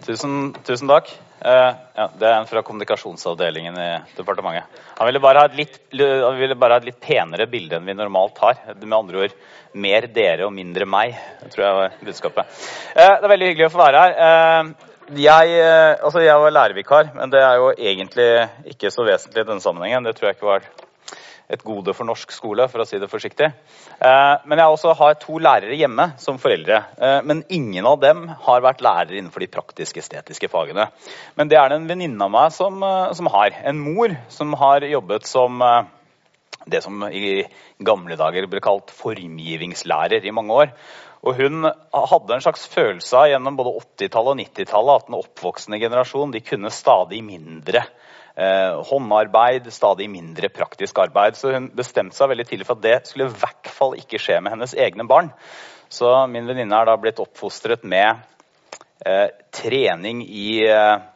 Tusen takk. Ja, det en fra kommunikasjonsavdelingen i departementet. Han ville bare ha et litt penere bilde enn vi normalt har. Med andre ord, mer dere og mindre meg, tror jeg var budskapet. Det veldig hyggelig å få være her. Jeg var lærervikar, men det jo egentlig ikke så vesentlig i denne sammenhengen. Det tror jeg ikke var et gode for norsk skole, for å si det forsiktig. Men jeg også har 2 lærere hjemme som foreldre. Men ingen av dem har vært lærere innenfor de praktisk-estetiske fagene. Men det det en venninne av meg som har. En mor som har jobbet som det som i gamle dager ble kalt formgivingslærer i mange år. Og hun hadde en slags følelse av gjennom både 80-tallet og 90-tallet at den oppvoksende generasjon, de kunne stadig mindre håndarbeid, stadig mindre praktisk arbeid. Så hun bestemte seg veldig tidlig for at det skulle i hvert fall ikke skje med hennes egne barn. Så min venninne da blitt oppfostret med trening i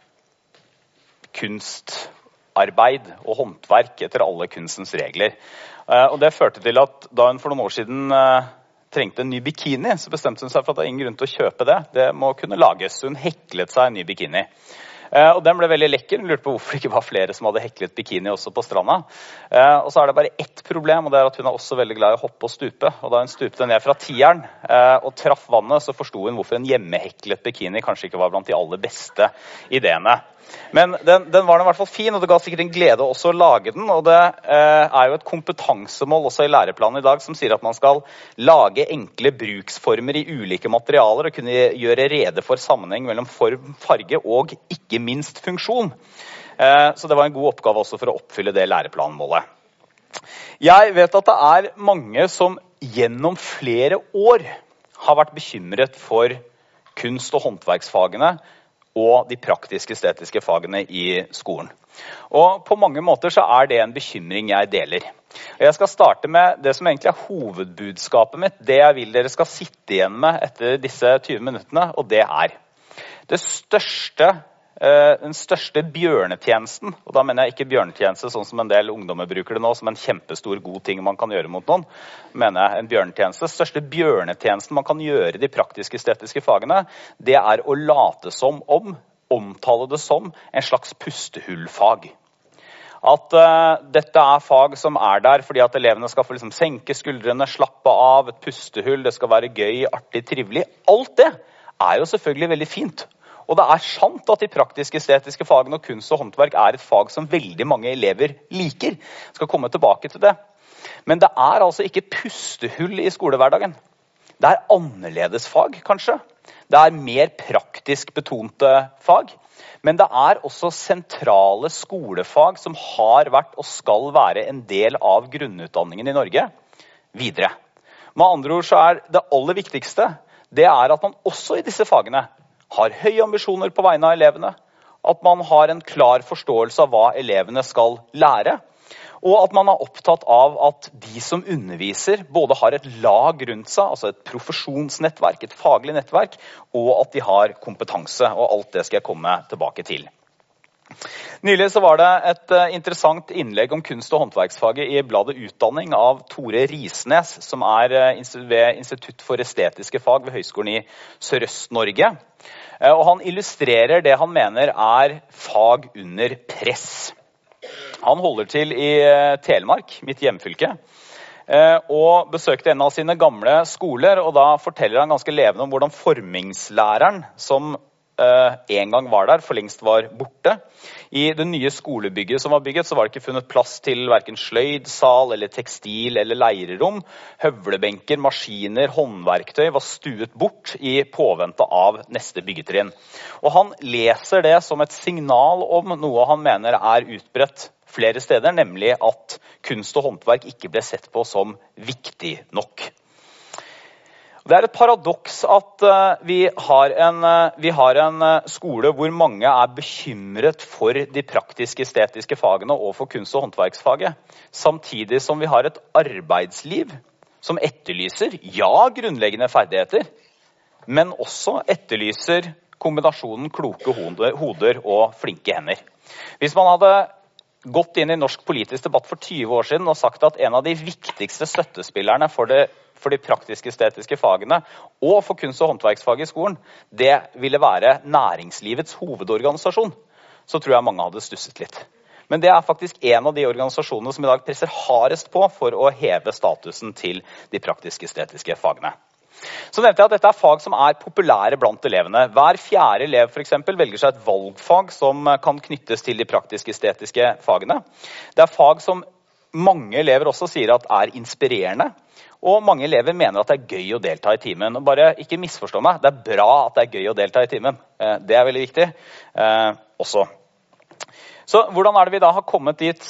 kunstarbeid og håndverk etter alle kunstens regler. Og det førte til at da hun for noen år siden trengte en ny bikini, så bestemte hun seg for at det ingen grunn til å kjøpe det. Det må kunne lages. Hun heklet seg en ny bikini. Og den ble veldig lekker. Hun lurte på hvorfor det ikke var flere som hadde heklet bikini også på stranda. Og så det bare ett problem, og det at hun også veldig glad i å hoppe og stupe. Og da hun stupte ned fra 10-eren og traff vannet, så forstod hun hvorfor en hjemmeheklet bikini kanskje ikke var blant de aller beste ideene. Men den var i hvert fall fin, og det ga sikkert en glede også å lage den. Og det jo et kompetansemål også i læreplanen i dag som sier at man skal lage enkle bruksformer i ulike materialer og kunne gjøre rede for sammenheng mellom form, farge og ikke minst funksjon. Så det var en god oppgave også for å oppfylle det læreplanmålet. Jeg vet at det mange som gjennom flere år har vært bekymret for kunst- og håndverksfagene og de praktisk-estetiske fagene i skolen. Og på mange måter så det en bekymring jeg deler. Og jeg skal starte med det som egentlig hovedbudskapet mitt, det jeg vil dere skal sitte igjen med etter disse 20 minuttene, og det den største bjørnetjenesten, og da mener jeg ikke bjørnetjeneste sånn som en del ungdommer bruker det nå, som en kjempestor god ting man kan gjøre mot noen, mener jeg en bjørnetjeneste. Største bjørnetjenesten man kan gjøre i de praktisk-estetiske fagene, det å late som omtale det som en slags pustehullfag. At dette fag som der fordi at elevene skal få liksom senke skuldrene, slappe av, et pustehull, det skal være gøy, artig, trivelig. Alt det jo selvfølgelig veldig fint. Og det sant at de praktisk-estetiske fagene og kunst og håndverk et fag som veldig mange elever liker. Jeg skal komme tilbake til det. Men det altså ikke pustehull i skolehverdagen. Det annerledes fag, kanskje. Det mer praktisk betonte fag. Men det også sentrale skolefag som har vært og skal være en del av grunnutdanningen i Norge videre. Med andre ord så det aller viktigste, det at man også i disse fagene har høye ambisjoner på vegne av elevene, at man har en klar forståelse av hva elevene skal lære, og at man opptatt av at de som underviser både har et lag rundt seg, altså et profesjonsnettverk, et faglig nettverk, og at de har kompetanse, og alt det skal jeg komme tilbake til. Nylig så var det et interessant innlegg om kunst- og håndverksfaget i bladet Utdanning av Tore Risnes, som ved Institutt for estetiske fag ved Høgskolen i Sørøst-Norge. Og han illustrerer det han mener fag under press. Han holder til i Telemark, mitt hjemfylke, og besøkte en av sine gamle skoler, og da forteller han ganske levende om hvordan formingslæreren, som en gang var der, for lengst var borte. I det nye skolebygget som var bygget, så var det ikke funnet plass til hverken sløydsal eller tekstil eller leirerom. Høvlebenker, maskiner, håndverktøy var stuet bort i påvente av neste byggetrinn. Og han leser det som et signal om noe han mener utbredt flere steder, nemlig at kunst og håndverk ikke ble sett på som viktig nok. Det et paradoks at vi har en skole hvor mange bekymret for de praktisk-estetiske fagene og for kunst- og håndverksfaget, samtidig som vi har et arbeidsliv som etterlyser, grunnleggende ferdigheter, men også etterlyser kombinasjonen kloke hoder og flinke hender. Hvis man hadde gått inn i norsk politisk debatt for 20 år siden og sagt at en av de viktigste støttespillerne for det for de praktisk-estetiske fagene og for kunst- og håndverksfag i skolen, det ville være næringslivets hovedorganisasjon, så tror jeg mange hadde stusset litt. Men det er faktisk en av de organisasjonene som i dag presser hardest på for å heve statusen til de praktisk-estetiske fagene. Så nevnte jeg at dette er fag som er populære blant elevene. Hver fjerde elev for eksempel velger seg et valgfag som kan knyttes til de praktisk-estetiske fagene. Det er fag som mange elever også sier at er inspirerende, og mange elever mener at det er gøy å delta i timen. Og bare ikke misforstå meg, det er bra at det er gøy å delta i timen. Det er veldig viktig også. Så hvordan er det vi da har kommet dit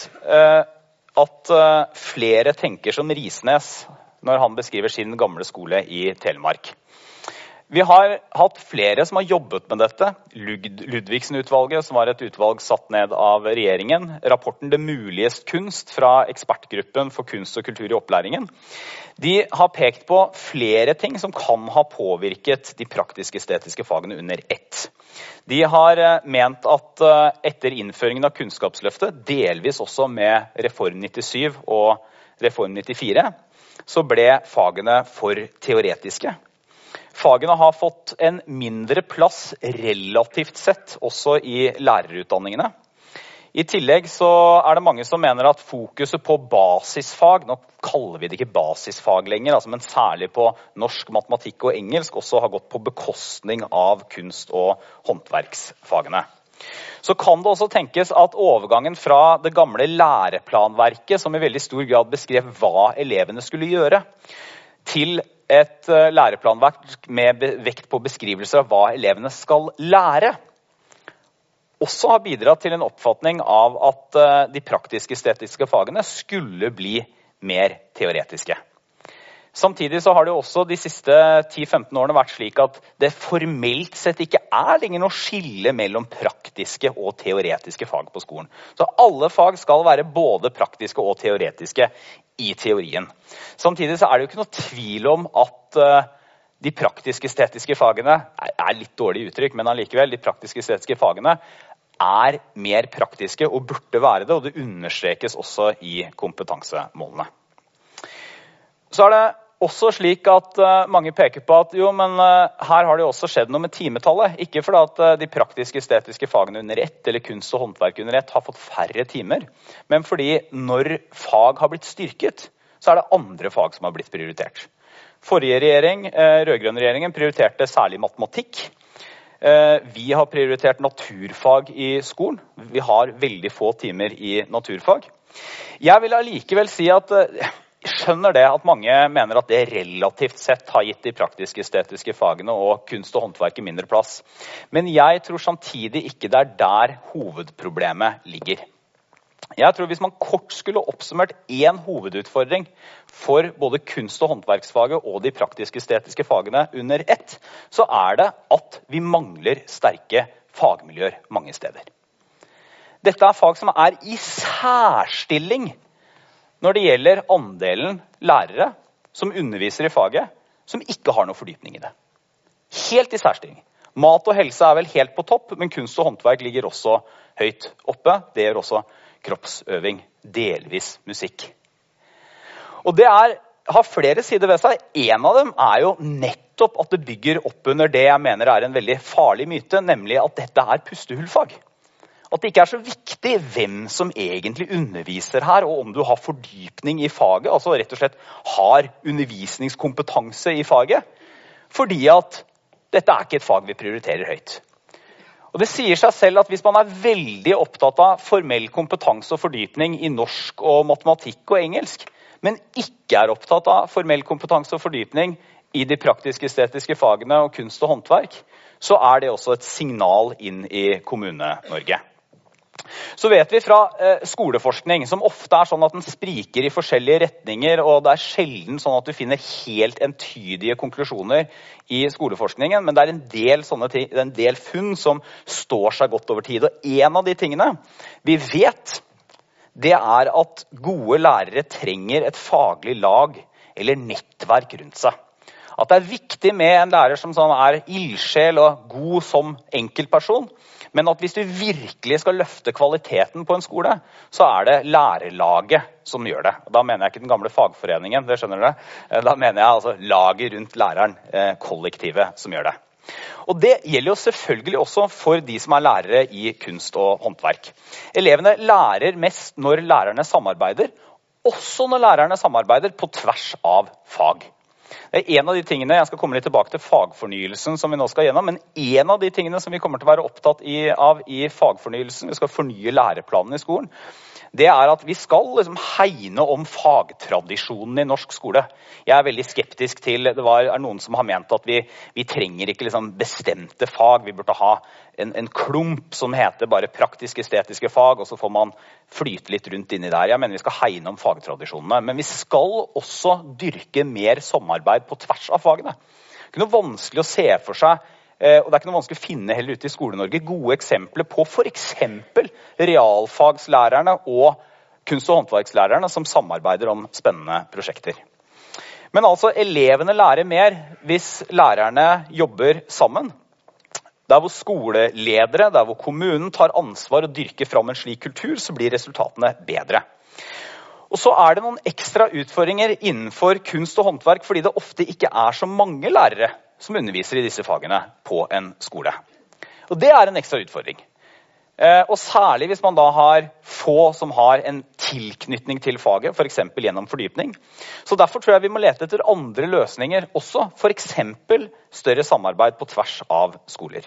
at flere tenker som Risnes når han beskriver sin gamle skole i Telemark? Vi har hatt flere som har jobbet med dette. Ludvigsen-utvalget, som var et utvalg satt ned av regjeringen. Rapporten Det muliges kunst fra ekspertgruppen for kunst og kultur i opplæringen. De har pekt på flere ting som kan ha påvirket de praktisk-estetiske fagene under ett. De har ment at etter innføringen av Kunnskapsløftet, delvis også med Reform 97 og Reform 94, så ble fagene for teoretiske. Fagene har fått en mindre plass relativt sett også i lærerutdanningene. I tillegg så er det mange som mener at fokuset på basisfag, nå kaller vi det ikke basisfag lenger, men særlig på norsk, matematikk og engelsk, også har gått på bekostning av kunst- og håndverksfagene. Så kan det også tenkes at overgangen fra det gamle læreplanverket, som i veldig stor grad beskrev hva elevene skulle gjøre, til et læreplanverk med vekt på beskrivelser av hva elevene skal lære, også har bidratt til en oppfatning av at de praktisk-estetiske fagene skulle bli mer teoretiske. Samtidig så har det også de siste 10-15 årene vært slik at det formelt sett ikke er lenger noe skille mellom praktiske og teoretiske fag på skolen. Så alle fag skal være både praktiske og teoretiske i teorien. Samtidig så er det jo ikke noe tvil om at de praktisk-estetiske fagene, er litt dårlig uttrykk, men allikevel, de praktisk-estetiske fagene er mer praktiske og burde være det, og det understrekes også i kompetansemålene. Så er det også slik at mange peker på at her har det også skjedd noe med timetallet. Ikke fordi at de praktisk-estetiske fagene under ett, eller kunst og håndverk under ett, har fått færre timer, men fordi når fag har blitt styrket, så er det andre fag som har blitt prioritert. Forrige regjering, rødgrønne regjeringen, prioriterte særlig matematikk. Vi har prioritert naturfag i skolen. Vi har veldig få timer i naturfag. Jeg vil allikevel si at skjønner det at mange mener at det relativt sett har gitt de praktisk-estetiske fagene og kunst og håndverk mindre plass. Men jeg tror samtidig ikke det er der hovedproblemet ligger. Jeg tror hvis man kort skulle oppsummert en hovedutfordring for både kunst- og håndverksfaget og de praktisk-estetiske fagene under ett, så er det at vi mangler sterke fagmiljøer mange steder. Dette er fag som er i særstilling når det gjelder andelen lærere som underviser i faget, som ikke har noe fordypning i det. Helt i særstilling. Mat og helse er vel helt på topp, men kunst og håndverk ligger også høyt oppe. Det gjør også kroppsøving, delvis musikk. Og det har flere sider ved seg. En av dem er jo nettopp at det bygger opp under det jeg mener er en veldig farlig myte, nemlig at dette er pustehullfag. At det ikke er så viktig hvem som egentlig underviser her, og om du har fordypning i faget, altså rett og slett har undervisningskompetanse i faget, fordi at dette er ikke et fag vi prioriterer høyt. Og det sier seg selv at hvis man er veldig opptatt av formell kompetanse og fordypning i norsk og matematikk og engelsk, men ikke er opptatt av formell kompetanse og fordypning i de praktisk-estetiske fagene og kunst og håndverk, så er det også et signal inn i Kommune-Norge. Så vet vi fra skoleforskning, som ofte er sånn at den spriker i forskjellige retninger, og det er sjelden sånn at du finner helt entydige konklusjoner i skoleforskningen, men det er en del sånne ting, en del funn som står seg godt over tid. Og en av de tingene vi vet, det er at gode lærere trenger et faglig lag eller nettverk rundt seg. At det viktig med en lærer som sånn ildsjel og god som enkeltperson, men at hvis du virkelig skal løfte kvaliteten på en skole, så det lærerlaget som gjør det. Og da mener jeg ikke den gamle fagforeningen, det skjønner dere. Da mener jeg altså laget rundt læreren, kollektivet som gjør det. Og det gjelder jo selvfølgelig også for de som lærere i kunst og håndverk. Elevene lærer mest når lærerne samarbeider, også når lærerne samarbeider på tvers av fag. Det en av de tingene, jeg skal komme litt tilbake til fagfornyelsen som vi nå skal gjennom, men en av de tingene som vi kommer til å være opptatt av i fagfornyelsen, vi skal fornye læreplanen i skolen, det at vi skal liksom hegne om fagtradisjonen i norsk skole. Jeg veldig skeptisk til, det noen som har ment at vi trenger ikke liksom bestemte fag, vi burde ha en klump som heter bare praktisk-estetiske fag, og så får man flyte litt rundt inni der. Jeg mener vi skal hegne om fagtradisjonene, men vi skal også dyrke mer samarbeid på tvers av fagene. Det ikke noe vanskelig å se for seg, og det ikke noe vanskelig å finne heller ute i Skole-Norge, gode eksempler på for eksempel realfagslærerne og kunst- og håndverkslærerne som samarbeider om spennende prosjekter. Men altså, elevene lærer mer hvis lærerne jobber sammen. Der hvor skoleledere, der hvor kommunen tar ansvar og dyrker fram en slik kultur, så blir resultatene bedre. Og så det noen ekstra utfordringer innenfor kunst og håndverk, fordi det ofte ikke så mange lærere som underviser i disse fagene på en skole. Og det en ekstra utfordring. Og særlig hvis man da har få som har en tilknytning til faget, for eksempel gjennom fordypning. Så derfor tror jeg vi må lete etter andre løsninger også, for eksempel større samarbeid på tvers av skoler.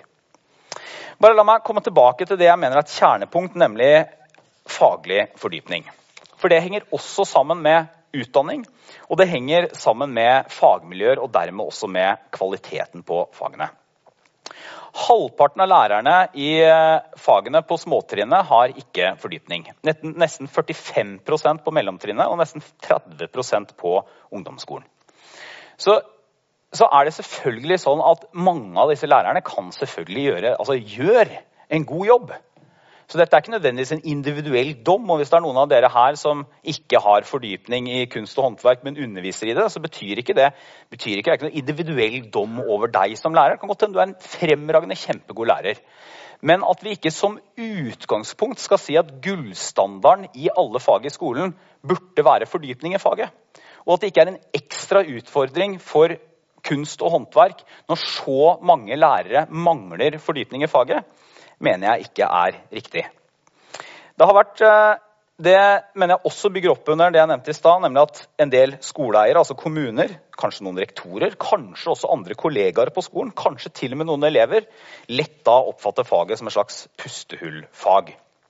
Bare la meg komme tilbake til det jeg mener et kjernepunkt, nemlig faglig fordypning. For det henger også sammen med utdanning, og det henger sammen med fagmiljøer og dermed også med kvaliteten på fagene. Halvparten av lærerne i fagene på småtrinnet har ikke fordypning. Nesten 45% på mellomtrinnet og nesten 30% på ungdomsskolen. Så det selvfølgelig sånn at mange av disse lærerne kan selvfølgelig gjør en god jobb. Så dette ikke nødvendigvis en individuell dom, og hvis det noen av dere her som ikke har fordypning i kunst og håndverk, men underviser i det, så betyr ikke det ikke noen individuell dom over deg som lærer. Det kan godt hende du en fremragende, kjempegod lærer. Men at vi ikke som utgangspunkt skal si at gullstandarden i alle fag i skolen burde være fordypning i faget. Og at det ikke en ekstra utfordring for kunst og håndverk når så mange lærere mangler fordypning i faget, mener jeg ikke riktig. Det har vært, det mener jeg også bygger opp under det jeg nevnte i sted, nemlig at en del skoleeiere, altså kommuner, kanskje noen rektorer, kanskje også andre kollegaer på skolen, kanskje til og med noen elever, lett da oppfatter faget som en slags pustehullfag.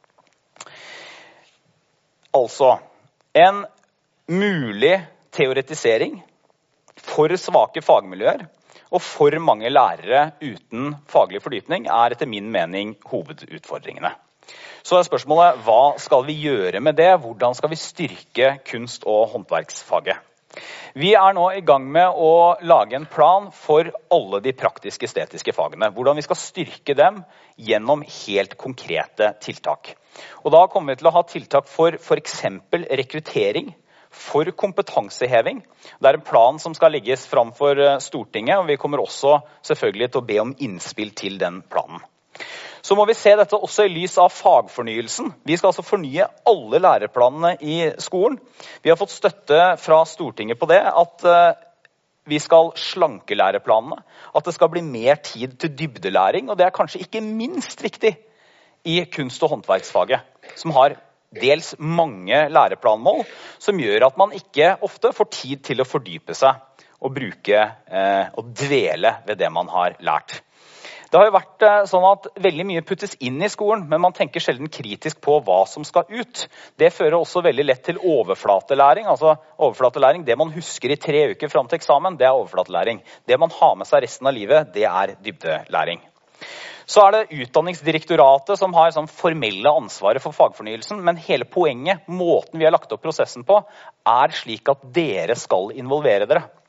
Altså, en mulig teoretisering for svake fagmiljøer, og for mange lærere uten faglig fordypning etter min mening hovedutfordringene. Så spørsmålet, hva skal vi gjøre med det? Hvordan skal vi styrke kunst- og håndverksfaget? Vi nå i gang med å lage en plan for alle de praktisk-estetiske fagene. Hvordan vi skal styrke dem gjennom helt konkrete tiltak. Og da kommer vi til å ha tiltak for eksempel rekruttering, for kompetanseheving. Det en plan som skal legges fram for Stortinget, og vi kommer også selvfølgelig til å be om innspill til den planen. Så må vi se dette også i lys av fagfornyelsen. Vi skal altså fornye alle læreplanene i skolen. Vi har fått støtte fra Stortinget på det, at vi skal slanke læreplanene, at det skal bli mer tid til dybdelæring, og det kanskje ikke minst viktig i kunst- og håndverksfaget, som har dels mange læreplanmål, som gjør at man ikke ofte får tid til å fordype seg og bruke og dvele ved det man har lært. Det har jo vært sånn at veldig mye puttes inn i skolen, men man tenker sjelden kritisk på hva som skal ut. Det fører også veldig lett til overflatelæring. Altså overflatelæring, det man husker i 3 uker frem til eksamen, det overflatelæring. Det man har med seg resten av livet, det dybdelæring. Så det Utdanningsdirektoratet som har sånn formelle ansvaret for fagfornyelsen, men hele poenget, måten vi har lagt opp prosessen på, slik at dere skal involvere dere.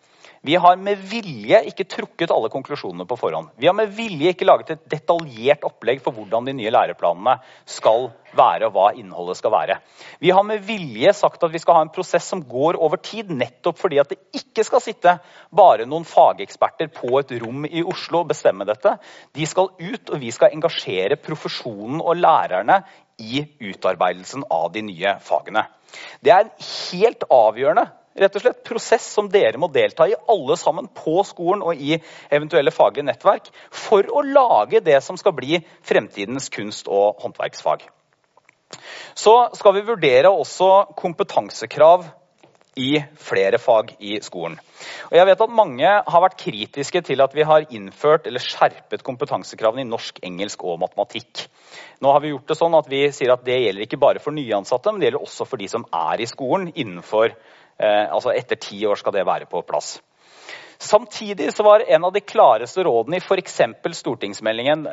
Vi har med vilje ikke trukket alle konklusjonene på forhånd. Vi har med vilje ikke laget et detaljert opplegg for hvordan de nye læreplanene skal være og hva innholdet skal være. Vi har med vilje sagt at vi skal ha en prosess som går over tid, nettopp fordi at det ikke skal sitte bare noen fageksperter på et rom i Oslo og bestemme dette. De skal ut, og vi skal engasjere profesjonen og lærerne i utarbeidelsen av de nye fagene. Det er en helt avgjørende rett og slett prosess som dere må delta i alle sammen på skolen og i eventuelle faglige nettverk for å lage det som skal bli fremtidens kunst- og håndverksfag. Så skal vi vurdere også kompetansekrav i flere fag i skolen. Og jeg vet at mange har vært kritiske til at vi har innført eller skjerpet kompetansekravene i norsk, engelsk og matematikk. Nå har vi gjort det sånn at vi sier at det gjelder ikke bare for nyansatte, men det gjelder også for de som er i skolen innenfor altså etter 10 år skal det være på plass. Samtidig så var en av de klareste rådene i for eksempel stortingsmeldingen,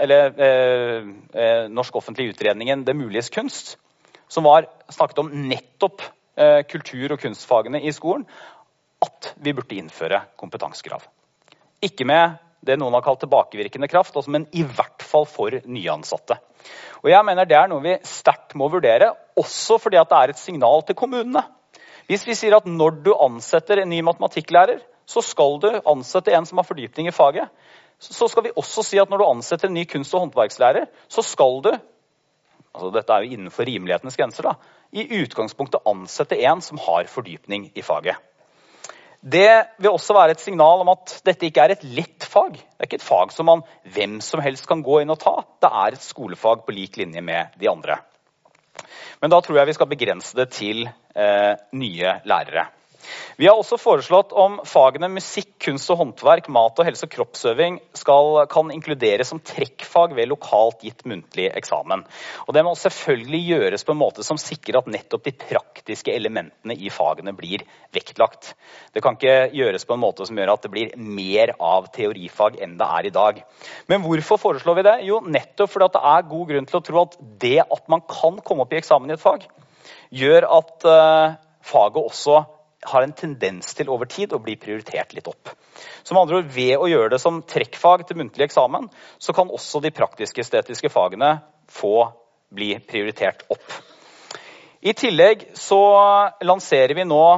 eller Norsk offentlig utredningen Det muliges kunst, som var snakket om nettopp kultur- og kunstfagene i skolen, at vi burde innføre kompetansekrav. Ikke med det noen har kalt tilbakevirkende kraft, men i hvert fall for nyansatte. Og jeg mener det er noe vi sterkt må vurdere, også fordi at det er et signal til kommunene. Hvis vi sier at når du ansetter en ny matematikklærer, så skal du ansette en som har fordypning i faget. Så skal vi også si at når du ansetter en ny kunst- og håndverkslærer, så skal du, altså dette er jo innenfor rimelighetens grenser da, i utgangspunktet ansette en som har fordypning i faget. Det vil også være et signal om at dette ikke er et lett fag. Det er ikke et fag som hvem som helst kan gå inn og ta. Det er et skolefag på lik linje med de andre. Men da tror jeg vi skal begrense det til nye lærere. Vi har også foreslått om fagene musikk, kunst og håndverk, mat og helse- og kroppsøving kan inkluderes som trekkfag ved lokalt gitt muntlig eksamen. Og det må selvfølgelig gjøres på en måte som sikrer at nettopp de praktiske elementene i fagene blir vektlagt. Det kan ikke gjøres på en måte som gjør at det blir mer av teorifag enn det er i dag. Men hvorfor foreslår vi det? Jo, nettopp fordi at det er god grunn til å tro at det at man kan komme opp i eksamen i et fag, gjør at faget også har en tendens til over tid å bli prioritert litt opp. Som andre ord, ved å gjøre det som trekkfag til muntlig eksamen, så kan også de praktisk-estetiske fagene bli prioritert opp. I tillegg så lanserer vi nå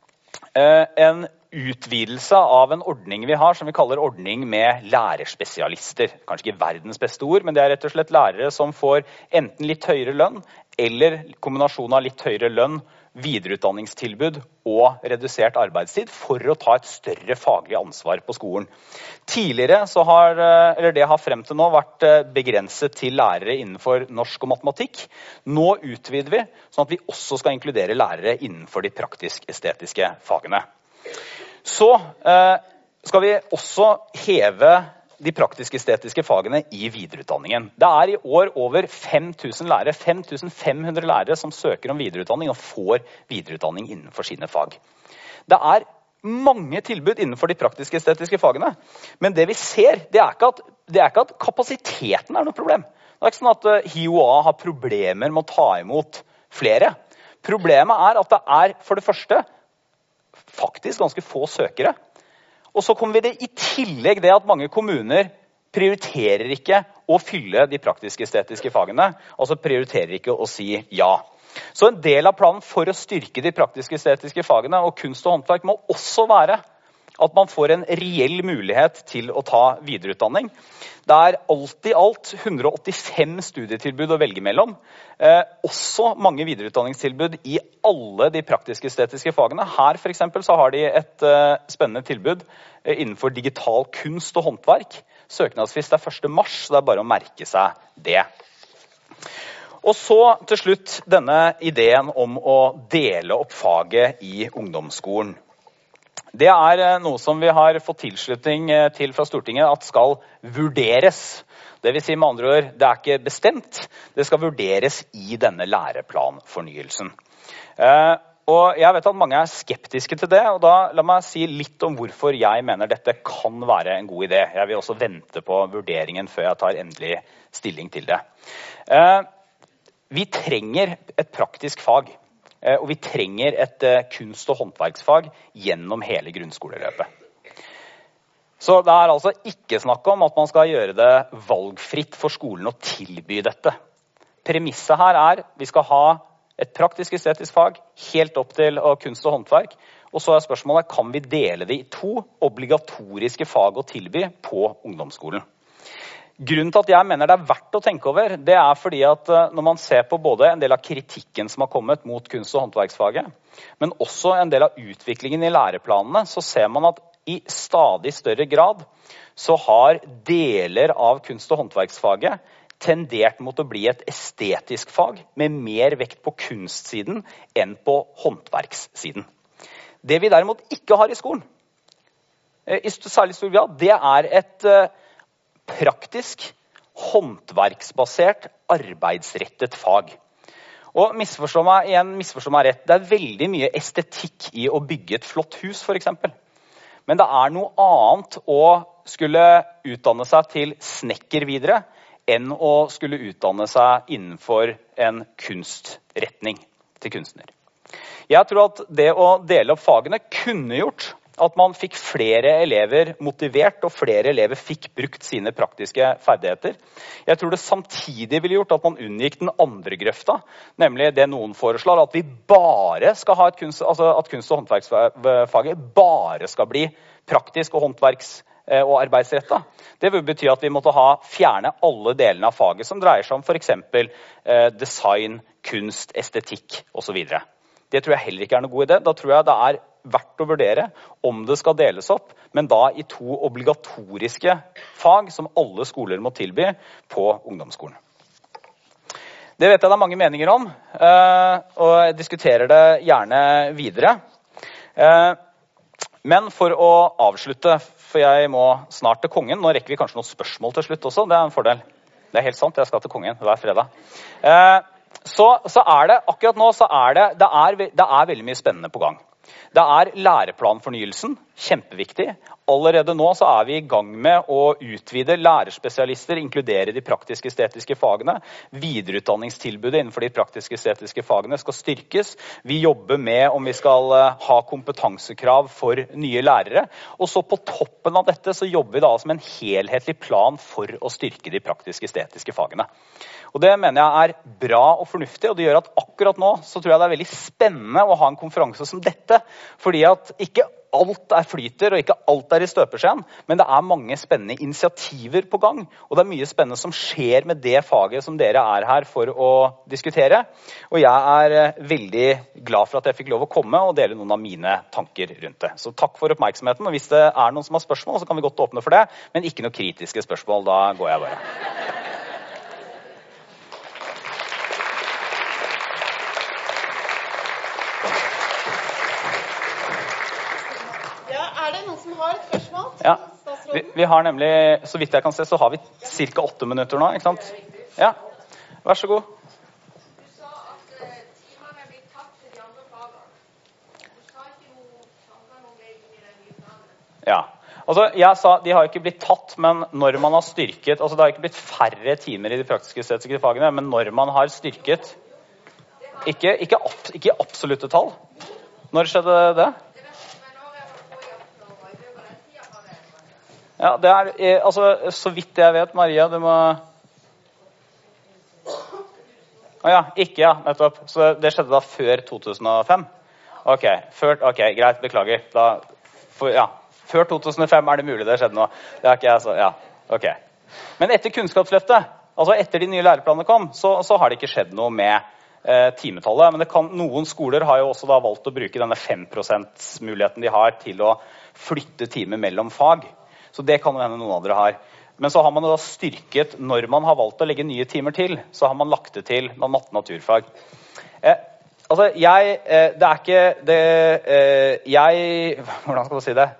en utvidelse av en ordning vi har, som vi kaller ordning med lærerspesialister. Kanskje ikke verdens beste ord, men det er rett og slett lærere som får enten litt høyere lønn, eller kombinasjon av litt høyere lønn, videreutdanningstilbud og redusert arbeidstid for å ta et større faglig ansvar på skolen. Tidligere det har frem til nå vært begrenset til lærere innenfor norsk og matematikk. Nå utvider vi, sånn at vi også skal inkludere lærere innenfor de praktisk-estetiske fagene. Så skal vi også heve de praktisk-estetiske fagene i videreutdanningen. Det er i år over 5.000 lærere, 5.500 lærere som søker om videreutdanning og får videreutdanning innenfor sine fag. Det er mange tilbud innenfor de praktisk-estetiske fagene, men det vi ser, det er ikke at kapasiteten er noe problem. Det er ikke sånn at HiOA har problemer med å ta imot flere. Problemet er at det er, for det første, faktisk ganske få søkere. Og så kommer vi det i tillegg det at mange kommuner prioriterer ikke å fylle de praktisk-estetiske fagene, altså prioriterer ikke å si ja. Så en del av planen for å styrke de praktisk-estetiske fagene og kunst og håndverk må også være at man får en reell mulighet til å ta videreutdanning. Det er alt i alt 185 studietilbud å velge mellom. Også mange videreutdanningstilbud i alle de praktisk-estetiske fagene. Her for eksempel så har de et spennende tilbud innenfor digital kunst og håndverk. Søknadsfrist er 1. mars, så det er bare å merke seg det. Og så til slutt denne ideen om å dele opp faget i ungdomsskolen. Det er noe som vi har fått tilslutning til fra Stortinget at skal vurderes. Det vil si med andre ord, det er ikke bestemt, det skal vurderes i denne læreplanfornyelsen. Og jeg vet at mange er skeptiske til det, og da la meg si litt om hvorfor jeg mener dette kan være en god idé. Jeg vil også vente på vurderingen før jeg tar endelig stilling til det. Vi trenger et praktisk fag. Og vi trenger et kunst- og håndverksfag gjennom hele grunnskoleløpet. Så det er altså ikke snakk om at man skal gjøre det valgfritt for skolen å tilby dette. Premisset her er vi skal ha et praktisk-estetisk fag helt opp til kunst og håndverk. Og så er spørsmålet, kan vi dele det i 2 obligatoriske fag å tilby på ungdomsskolen? Grunnen til at jeg mener det er verdt å tenke over, det er fordi at når man ser på både en del av kritikken som har kommet mot kunst- og håndverksfaget, men også en del av utviklingen i læreplanene, så ser man at i stadig større grad så har deler av kunst- og håndverksfaget tendert mot å bli et estetisk fag med mer vekt på kunstsiden enn på håndverkssiden. Det vi derimot ikke har i skolen, i særlig stor grad, det er et praktisk, håndverksbasert, arbeidsrettet fag. Og misforstå meg rett, det er veldig mye estetikk i å bygge et flott hus, for eksempel. Men det er noe annet å skulle utdanne seg til snekker videre, enn å skulle utdanne seg innenfor en kunstretning til kunstner. Jeg tror at det å dele opp fagene kunne gjort at man fikk flere elever motivert, og flere elever fikk brukt sine praktiske ferdigheter. Jeg tror det samtidig ville gjort at man unngikk den andre grøfta, nemlig det noen foreslår, at vi bare skal ha at kunst- og håndverksfaget bare skal bli praktisk og håndverks- og arbeidsrettet. Det vil bety at vi måtte fjerne alle delene av faget som dreier seg om for eksempel design, kunst, estetikk og så videre. Det tror jeg heller ikke er noen god idé. Da tror jeg det er verdt å vurdere om det skal deles opp, men da i 2 obligatoriske fag som alle skoler må tilby på ungdomsskolen. Det vet jeg det er mange meninger om, og jeg diskuterer det gjerne videre. Men for å avslutte, for jeg må snart til kongen, nå rekker vi kanskje noen spørsmål til slutt også, det er en fordel. Det er helt sant, jeg skal til kongen hver fredag. Så er det, akkurat nå så det er veldig mye spennende på gang. Det er læreplanfornyelsen, kjempeviktig. Allerede nå så er vi i gang med å utvide lærerspesialister, inkludere de praktisk-estetiske fagene. Videreutdanningstilbudet innenfor de praktisk-estetiske fagene skal styrkes. Vi jobber med om vi skal ha kompetansekrav for nye lærere. Og så på toppen av dette så jobber vi da som en helhetlig plan for å styrke de praktisk-estetiske fagene. Og det mener jeg er bra og fornuftig, og det gjør at akkurat nå så tror jeg det er veldig spennende å ha en konferanse som dette, fordi at ikke alt flyter, og ikke alt i støpeskjeen, men det er mange spennende initiativer på gang, og det er mye spennende som skjer med det faget som dere er her for å diskutere. Og jeg er veldig glad for at jeg fikk lov å komme og dele noen av mine tanker rundt det. Så takk for oppmerksomheten, og hvis det er noen som har spørsmål, så kan vi godt åpne for det, men ikke noen kritiske spørsmål, da går jeg bare. Ja, vi har nemlig, så vidt jeg kan se, så har vi cirka 8 minutter nå, ikke sant? Ja, vær så god. Du sa at timene blir tatt til de andre fagene. Du sa ikke noe sammenheng i den nye planen. Ja, altså jeg sa, de har ikke blitt tatt, men når man har styrket, altså det har ikke blitt færre timer i de praktisk-estetiske fagene, men når man har styrket, ikke absolutte tall. Når skjedde det? Ja, det er, altså, så vidt jeg vet, Maria, du må... Ikke, nettopp. Så det skjedde da før 2005? Ok, greit, beklager. Før 2005 er det mulig det skjedde noe. Det er ikke jeg, så ok. Men etter Kunnskapsløftet, altså etter de nye læreplanene kom, så har det ikke skjedd noe med timetallet. Men noen skoler har jo også da valgt å bruke denne 5%-muligheten de har til å flytte timer mellom fag. Så det kan jo hende noen andre har. Men så har man jo da styrket, når man har valgt å legge nye timer til, så har man lagt det til matte-naturfag. Altså, hvordan skal man si det?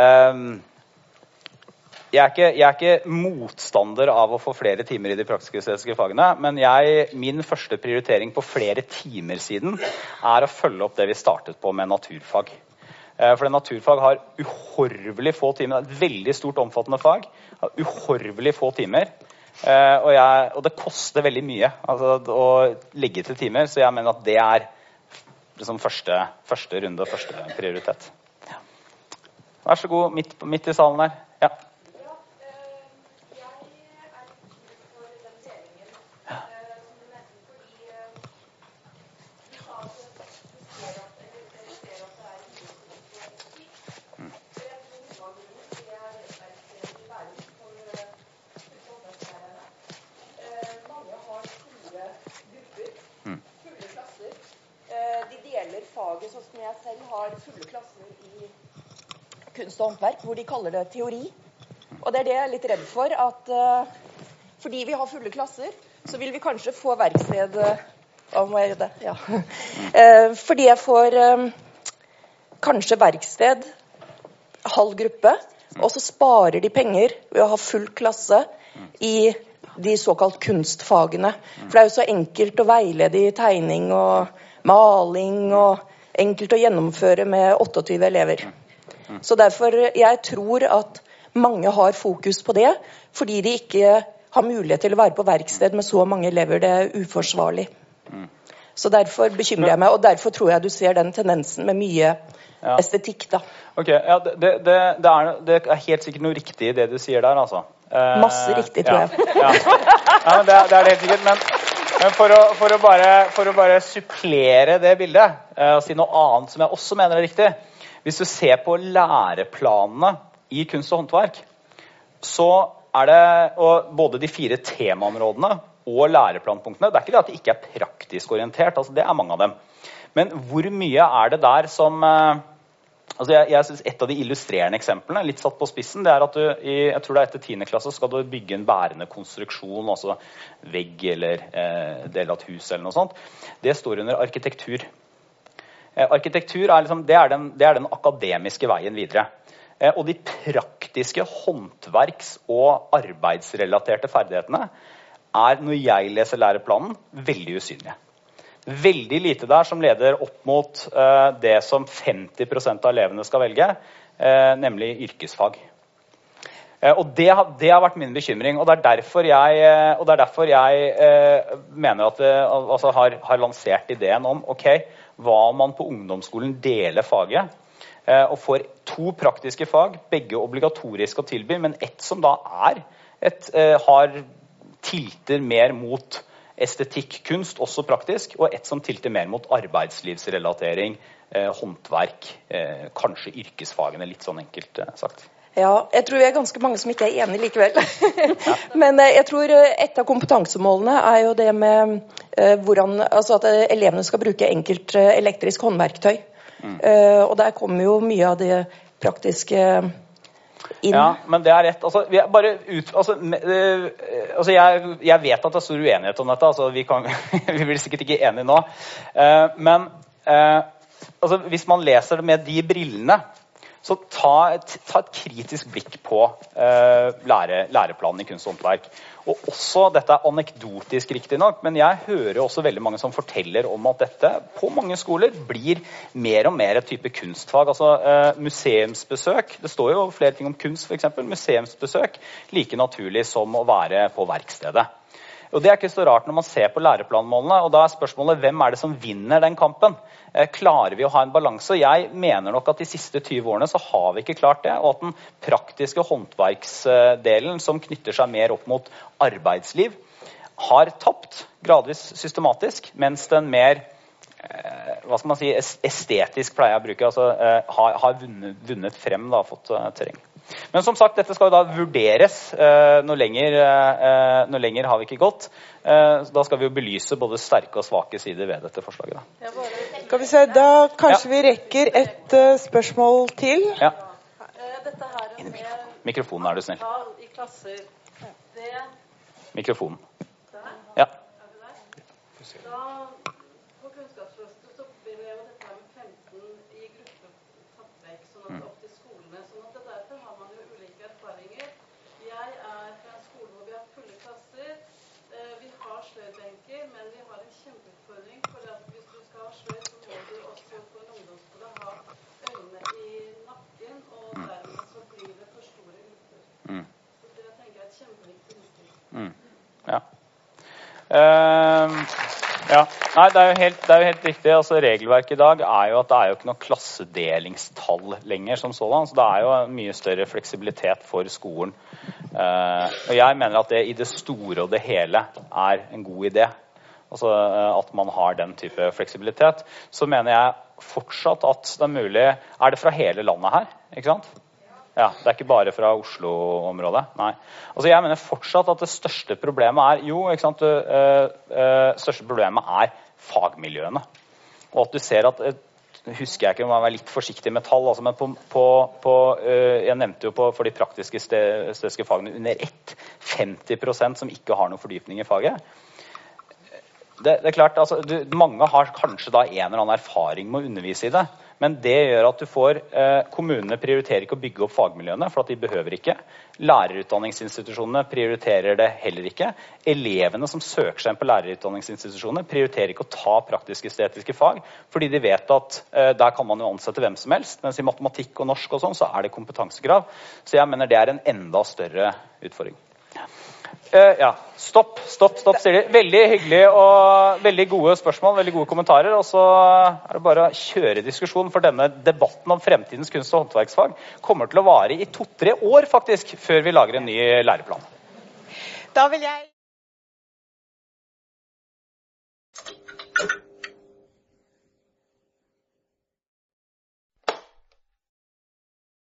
Jeg er ikke motstander av å få flere timer i de praktisk-estetiske fagene, men min første prioritering på flere timer siden er å følge opp det vi startet på med naturfag. For naturfag har uhorvelig få timer. Det er et veldig stort, omfattende fag. Har uhorvelig få timer. Og det koster veldig mye å legge til timer, så jeg mener at det er liksom første runde og første prioritet. Ja. Vær så god, midt i salen her. Ja. Ja, jeg er litt for den delingen som du nevnte, fordi du sa at du ser at, eller dere ser at det er mye etikk. Så jeg tror noe av grunnen til det er nettverket i Bærum for håndverkslærerne. Mange har fulle grupper, fulle klasser. De deler faget sånn som jeg selv har fulle klasser i kunst og håndverk, hvor de kaller det teori. Og det er det jeg er litt redd for, at fordi vi har fulle klasser, så vil vi kanskje få verksted. Hva må jeg gjøre det? Ja. Fordi jeg får kanskje verksted, halv gruppe, og så sparer de penger ved å ha full klasse i de såkalt kunstfagene. For det er jo så enkelt å veilede i tegning og maling, og enkelt å gjennomføre med 28 elever. Så derfor, jeg tror at mange har fokus på det, fordi de ikke har mulighet til å være på verksted med så mange elever. Det er uforsvarlig. Så derfor bekymrer jeg meg, og derfor tror jeg du ser den tendensen med mye estetikk da. Ok, ja, det er helt sikkert noe riktig i det du sier der, altså. Masse riktig, tror jeg. Ja, men det er det helt sikkert, men for å bare supplere det bildet, og si noe annet som jeg også mener er riktig. Hvis du ser på læreplanene i kunst og håndverk, så er det og både de 4 temaområdene og læreplanpunktene, det er ikke det at det ikke er praktisk orientert, altså det er mange av dem. Men hvor mye er det der som altså jeg synes et av de illustrerende eksemplene, litt satt på spissen, det er at jeg tror det er etter 10. klasse, skal du bygge en bærende konstruksjon, altså vegg eller del av et hus eller noe sånt. Det står under arkitektur. Arkitektur er liksom, det er den akademiske veien videre. Og de praktiske håndverks- og arbeidsrelaterte ferdighetene er, når jeg leser læreplanen, veldig usynlige. Veldig lite der som leder opp mot det som 50% av elevene skal velge, nemlig yrkesfag. Og det har vært min bekymring, og det er derfor jeg mener at altså har lansert ideen om, ok, hva om man på ungdomsskolen deler faget, og får 2 praktiske fag, begge obligatoriske å tilby, men ett som da har tilter mer mot estetikk, kunst, også praktisk, og ett som tilter mer mot arbeidslivsrelatering, håndverk, kanskje yrkesfagene, litt sånn enkelt sagt. Ja, jeg tror vi er ganske mange som ikke er enige likevel. Men jeg tror et av kompetansemålene er jo det med altså at elevene skal bruke enkelt elektrisk håndverktøy. Og der kommer jo mye av det praktiske inn. Ja, men det er rett. Altså, jeg vet at det er stor uenighet om dette, altså vi blir sikkert ikke enige nå. Men altså, hvis man leser det med de brillene, så ta et kritisk blikk på læreplanen i kunst og håndverk. Og også, dette er anekdotisk riktig nok, men jeg hører også veldig mange som forteller om at dette på mange skoler blir mer og mer et type kunstfag. Altså museumsbesøk, det står jo flere ting om kunst for eksempel, museumsbesøk like naturlig som å være på verkstedet. Og det er ikke så rart når man ser på læreplanmålene, og da er spørsmålet hvem er det som vinner den kampen? Klarer vi å ha en balanse? Jeg mener nok at de siste 20 årene så har vi ikke klart det, og at den praktiske håndverksdelen som knytter seg mer opp mot arbeidsliv har tapt gradvis systematisk, mens den mer hva skal man si, estetisk pleier jeg å bruke, altså har vunnet frem da, fått terreng. Men som sagt, dette skal jo da vurderes, noe lenger har vi ikke gått. Da skal vi jo belyse både sterke og svake sider ved dette forslaget. Da. Skal vi se, da kanskje vi rekker et spørsmål til. Ja. Dette her med mikrofonen, er du snill. I klasser, det... Mikrofonen. Der? Ja. Da, på Kunnskapsløftet så blir jo dette her med 15 i gruppe tatt vekk, sånn at opp til skolene, sånn at derfor har man jo ulike erfaringer. Jeg er fra en skole hvor vi har fulle klasser, vi har sløydbenker, men vi har en kjempeutfordring, for at hvis du skal ha sløyd, så må du også på en ungdomsskole ha øynene i nakken, og dermed så blir det for store grupper. Så det tenker jeg er et kjempeviktig uttrykk. Ja. Ja, nei, det er jo helt riktig. Altså, regelverket i dag er jo at det er jo ikke noe klassedelingstall lenger som sådan, så det er jo en mye større fleksibilitet for skolen. Og jeg mener at det i det store og det hele er en god idé. Altså at man har den type fleksibilitet. Så mener jeg fortsatt at det er mulig. Er det fra hele landet her, ikke sant? Ja, det er ikke bare fra Oslo-området. Nei. Altså jeg mener fortsatt at det største problemet er, jo, ikke sant, største problemet er fagmiljøene. Og at du ser at, husker jeg ikke om jeg var litt forsiktig med tall, altså, men jeg nevnte jo for de praktiske estetiske fagene under 50% som ikke har noen fordypning i faget. Det er klart, altså, mange har kanskje da en eller annen erfaring med å undervise i det, men det gjør at du får, kommunene prioriterer ikke å bygge opp fagmiljøene, for at de behøver ikke. Lærerutdanningsinstitusjonene prioriterer det heller ikke. Elevene som søker seg inn på lærerutdanningsinstitusjonene prioriterer ikke å ta praktisk-estetiske fag, fordi de vet at der kan man jo ansette hvem som helst, mens i matematikk og norsk og sånn, så er det kompetansekrav. Så jeg mener det er en enda større utfordring. Ja, stopp, sier de. Veldig hyggelig og veldig gode spørsmål, veldig gode kommentarer, og så er det bare å kjøre diskusjon, for denne debatten om fremtidens kunst- og håndverksfag kommer til å vare i 2-3 år faktisk, før vi lager en ny læreplan. Da vil jeg